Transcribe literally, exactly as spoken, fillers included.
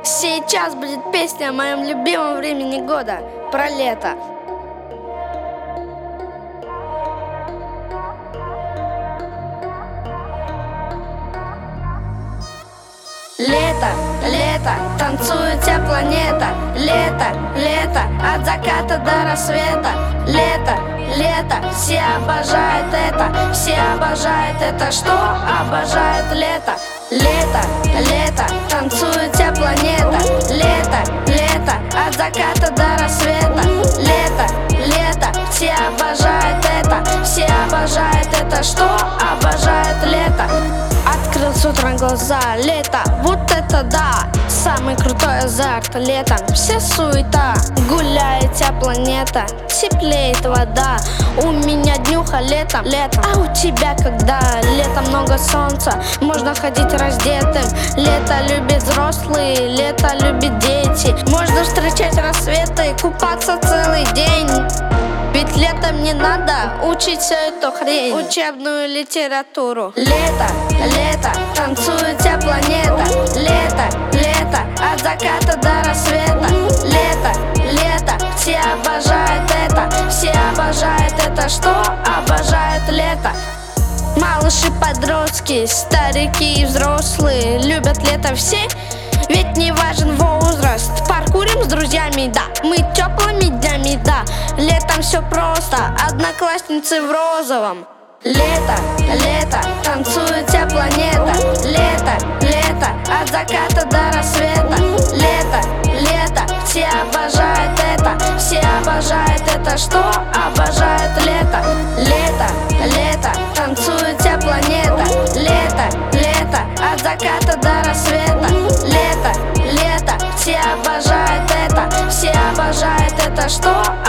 Сейчас будет песня о моем любимом времени года, про лето. Лето, лето, танцует вся планета. Лето, лето, от заката до рассвета. Лето, лето, все обожают это. Все обожают это, что обожают лето. Лето, лето, танцует вся планета. Лето, лето, от заката до рассвета. Лето, лето, все обожают это. Все обожают это, что обожают лето. Открыл с утра глаза, лето, вот это да. Самый крутой азарт летом, вся суета. Гуляет вся планета, теплеет вода. У меня днюха летом, летом, а у тебя когда? Летом много солнца, можно ходить раздетым. Лето любит взрослые, лето любит дети. Можно встречать рассветы, купаться целый день. Ведь летом не надо учить всю эту хрень, учебную литературу. Лето, лето, танцует вся планета. Лето, лето, от заката до рассвета. Лето, лето, все обожают это. Все обожают это, что обожают лето. Малыши-подростки, старики и взрослые любят лето все, ведь не важен возраст. Паркурим с друзьями, да, мы теплыми днями, да. Летом все просто, одноклассницы в розовом. Лето, лето, танцует вся планета. Лето, лето, от заката до рассвета. Лето, лето, все обожают это. Все обожают это, что обожают лето. Лето, лето, танцует вся планета. Лето, лето, от заката до рассвета. Лето, лето, все обожают это. Все обожают это, что